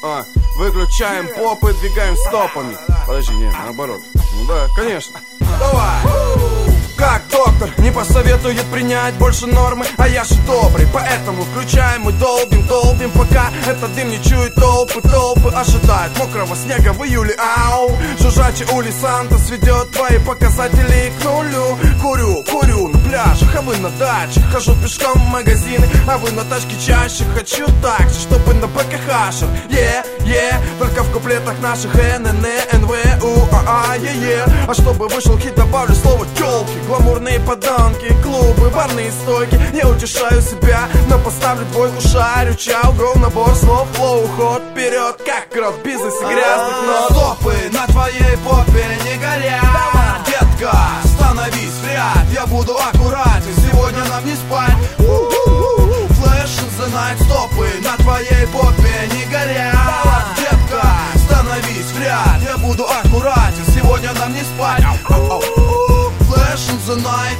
Выключаем попы, двигаем стопами. Подожди, не, наоборот. Ну да, конечно. Давай! Как доктор не посоветует принять больше нормы, а я же добрый, поэтому включаем и долбим, пока этот дым не чует толпы ожидают мокрого снега в июле, ау. Жужжачий улей Санта сведет твои показатели к нулю. Курю на пляжах, а вы на дачах. Хожу пешком в магазины, а вы на тачке чаще. Хочу так же, чтобы на БКХ. Только в куплетах наших НН, НВ, УАА, А чтобы вышел хит, добавлю слово тёлки. Гламурные подонки, клубы, барные стойки. Не утешаю себя, но поставлю двойку, шарю. Чау, гроу, набор слов, флоу, ход вперед, как крот, бизнес и грязных нот. Стопы на твоей попе не горят. Детка, становись в ряд, я буду аккуратен, сегодня нам не спать. Flash in the night. Стопы на твоей попе не горят. Детка, становись в ряд, я буду аккуратен, сегодня нам не спать. Flash in the night.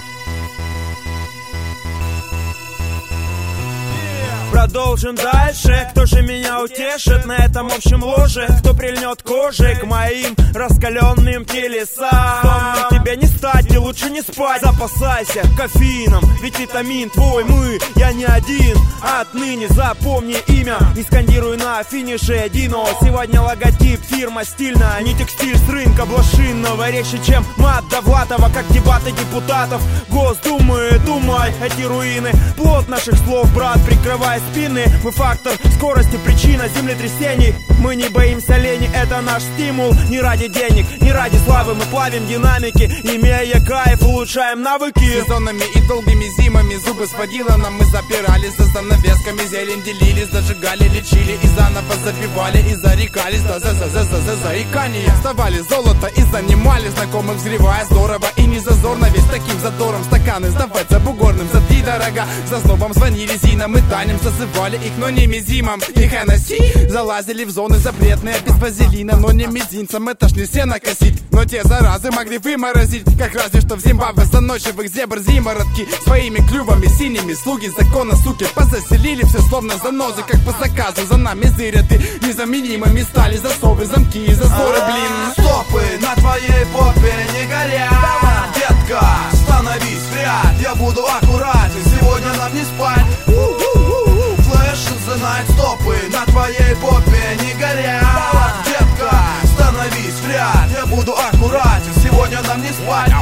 Продолжим дальше. Кто же меня утешит на этом общем ложе? Кто прильнет кожей к моим раскаленным телесам? Сонным тебе не стать, и лучше не спать. Запасайся кофеином, ведь витамин твой мы, я не один. Отныне запомни имя, не скандируй на финише Дино. Сегодня логотип фирма стильная, не текстиль с рынка блошинного. Резче, чем мат Довлатова, как дебаты депутатов Госдумы. Думай, эти руины плод наших слов, брат, прикрывай спины. Мы фактор скорости, причина землетрясений. Мы не боимся лени, это наш стимул. Не ради денег, не ради славы мы плавим динамики. Имея кайф, улучшаем навыки. Сезонами и долгими зимами зубы сводило нам. Мы запирались за занавесками, зелень делились, зажигали, лечили и заново забивали. И зарекались до заикания. Вставали золото и занимали знакомых, взрывая здорово и не зазорно. Весь таким задором стаканы сдавать за бугорным, за 3 дорога. За снобом звонили Зинам и Танем, зазывали их, но не мизимом. И Хеннесси залазили в зоны запретные без вазелина, но не мизинцем, это ж не сено косить. Но те заразы могли выморозить, как разве что в Зимбабве заносчивых зебр зимородки. Своими клювами синими слуги закона, суки, позаселили все словно занозы, как по заказу. За нами зырят и незаменимыми стали засовы, замки и зазоры, блин. Стопы на твоей попе не горят. Детка, становись в ряд, я буду аккуратен, сегодня нам не спать. Flash in the night. Стопы на твоей попе не горят. Детка, становись в ряд, я буду аккуратен, сегодня нам не спать.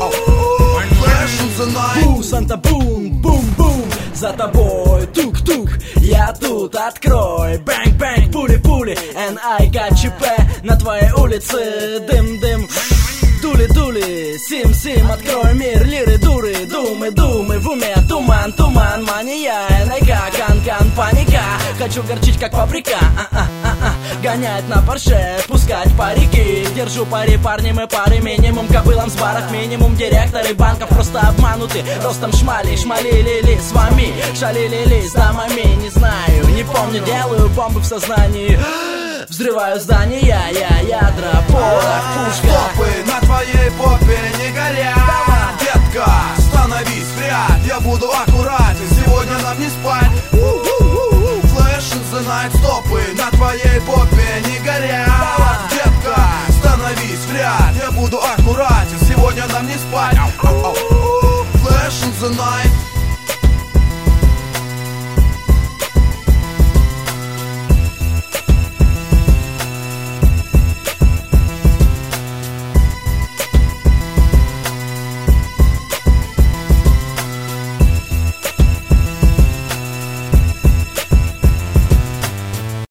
Flash in the night. Бу, Санта-бум, бум-бум, за тобой тук-тук, я тут, открой. Бэнг-бэнг, пули-пули, НИКЧП на твоей улице, дым-дым. Дули-дули, сим-сим, открой мир, лиры-дуры, думы-думы, в уме туман-туман, мания, энайка, кан-кан, паника. Хочу горчить, как паприка, гонять на Порше, пускать парики. Держу пари, парни, мы пары, минимум кобылам с барах, минимум директоры банков просто обмануты. Ростом шмали-ли-ли, с вами шалили-ли, с дамами, не знаю, не помню, делаю бомбы в сознании. Взрываю здания, я ядра, порох, пушка. Стопы на твоей попе не горят. Детка, становись в ряд, я буду аккуратен, сегодня нам не спать.